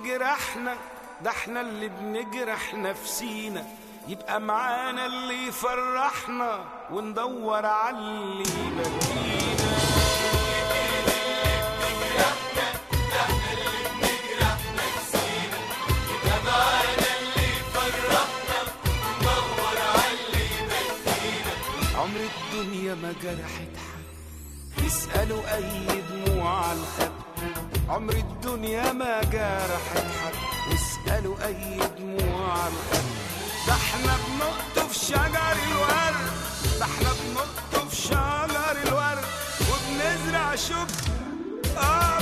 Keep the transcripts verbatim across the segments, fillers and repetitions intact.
بيجرحنا، ده احنا اللي بنجرح نفسينا، يبقى معانا اللي يفرحنا وندور على اللي يبكينا. عمر الدنيا ما جرحت حد، اسألوا أي دموع على الخد. عمر الدنيا ما جرحت حد، اسألوا أي دموع على الخد. ده احنا بنقطف شجر الورد، ده احنا بنقطف شجر الورد وبنزرع شجر اه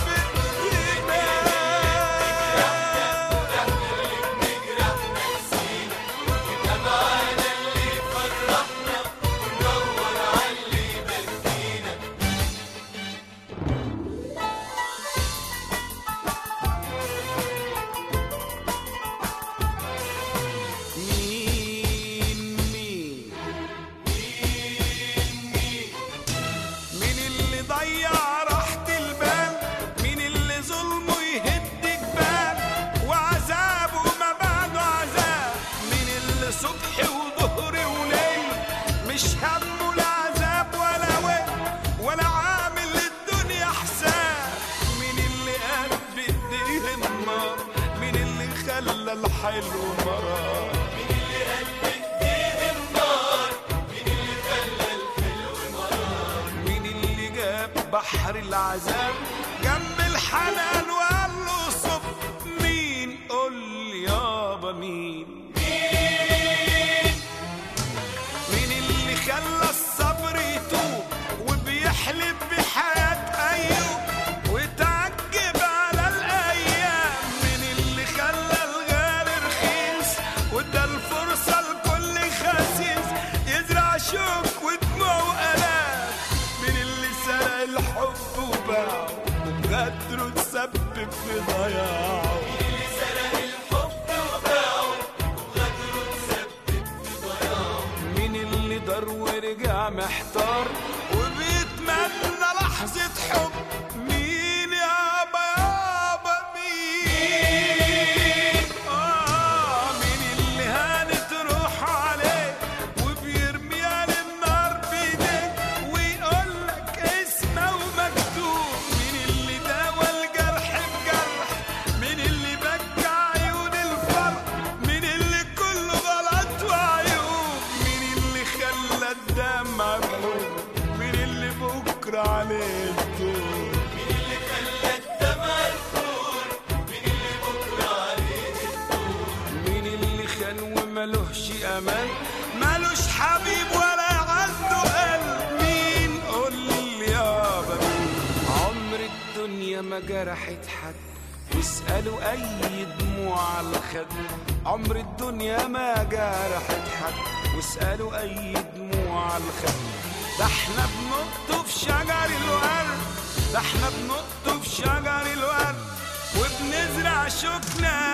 صبح وظهر وليل، مش همه العذاب ولا ويل ولا عامل للدنيا حساب. مين اللي قال بايديه النار، مين اللي خلى الحلو مرار، مين اللي قال بايديه النار، مين اللي خلى الحلو مرار، مين اللي جاب بحر العذاب جنب الحنان وقال له صب. مين قول لي يابا مين، خلى الصبر يتوب وبيحلف بحياة أيوب وتعجب على الأيام. من اللي خلى الغالي رخيص وادى الفرصة لكل خسيس يزرع شوك ودموع وآلام. من اللي سرق الحب وباعه وبغدره تسبب في ضياعه. ورجع محتار وبيتمنى لحظة حب. مين يابا يابا مين؟ آه مين اللي هانت روح عليه وبيرميها للنار بيديه ويقولك اسمه ومكتوب. مين اللي داوى الجرح بجرح، مين اللي بكى عيون الفرح، مين اللي كله غلط وعيوب، مين اللي خلى الدمع بحب، مين اللي بكرة عليه الدور، مين اللي خلى الدمع يفور، مين اللي بكرة عليه الدور، مين اللي خان وملوش أمان، ملوش حبيب ولا عنده قلب. مين قول لي يابا مين؟ عمر الدنيا ما جرحت حد، واسألوا أي دموع على الخد. عمر الدنيا ما جرحت حد، واسألوا أي دموع على الخد. ده احنا بنقطف شجر الورد، ده احنا بنقطف شجر الورد وبنزرع شوكنا